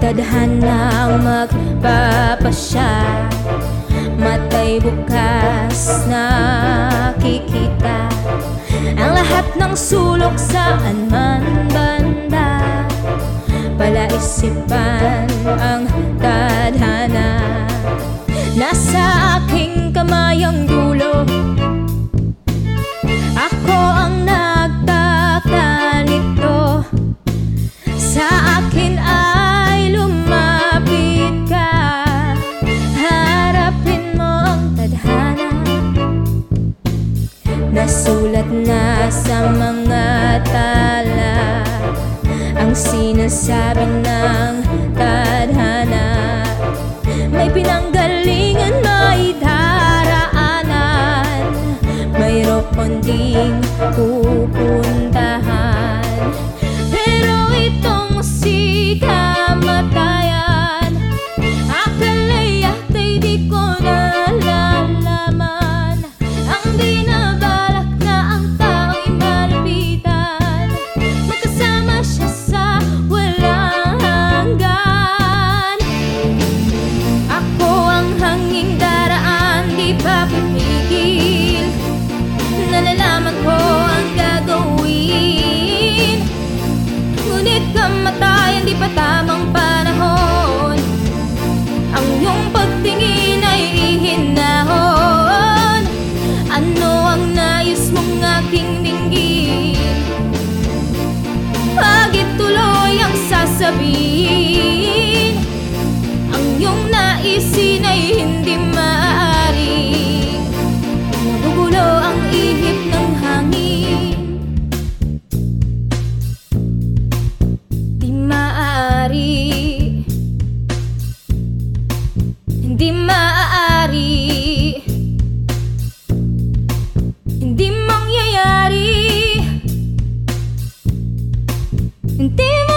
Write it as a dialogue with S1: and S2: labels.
S1: tadhanang magpapasya. Matay bukas nakikita ang lahat ng sulok saan man banda. Palaisipan ang tadhana, nasa aking kamay ang dulo. Ako ang nagtakda nito. Sa akin ay lumapit ka, harapin mo ang tadhana. Nasulat na sa mga tala ang sinasabi ng tadhana. May pinanggalingan, may daraanan, mayroon ding pupuntahan. Pero itong si kamatayan, akala'y ata'y di ko nalalaman. Ang binabalak na ang tao'y malapitan, magkasama siya sa walang hanggan. Ako ang hanging daraan, di pa pipigil. Nalalaman ko ang gagawin, ngunit kamatayan di pa tamang panahon. Ang iyong pagtingin ay ihinahon. Ano ang nais mong aking dinggin? Bakit tuloy ang sasabihin? Ang iyong naisin ay hindi maaaring nagugulo ang ihip ng hangin. Di maaari, hindi maaari, hindi mangyayari, hindi